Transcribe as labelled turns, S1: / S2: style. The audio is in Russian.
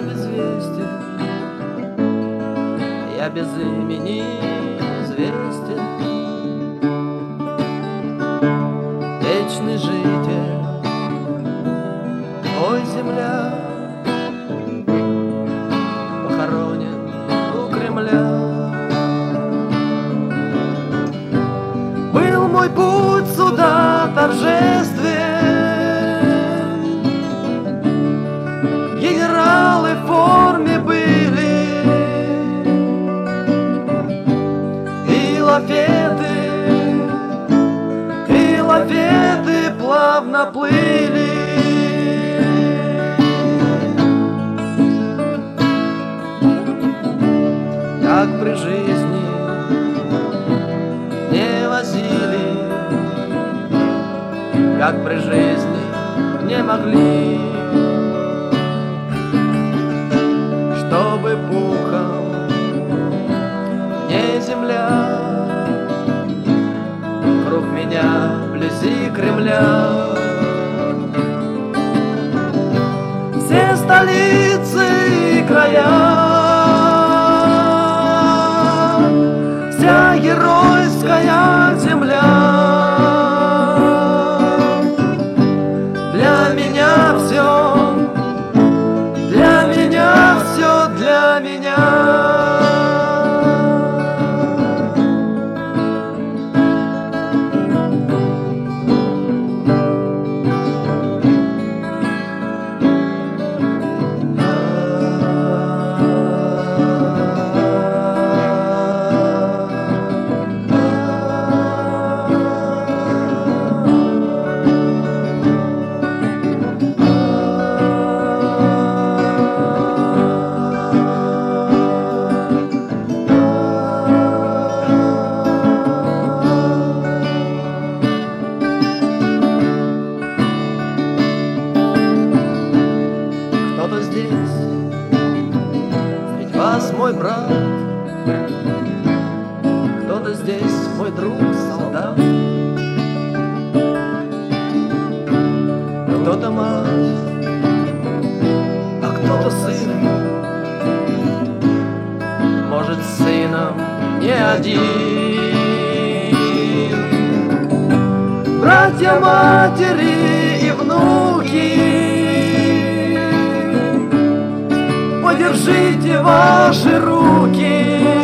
S1: безвестен, я без имени известен, вечный житель, ой, земля, похоронен у Кремля. Был мой путь сюда торжествен, генералы в форме были, и лафеты плавно плыли. Как при жизни не возили, как при жизни не могли, чтобы пухом не земля вокруг меня вблизи Кремля. Все столицы и края, вся геройская земля для меня все, для меня все, для меня. Кто-то здесь, среди вас мой брат, кто-то здесь мой друг, солдат, кто-то мать, а кто-то сын, может, сыном не один. Братья, матери и внуки, подержите ваши руки.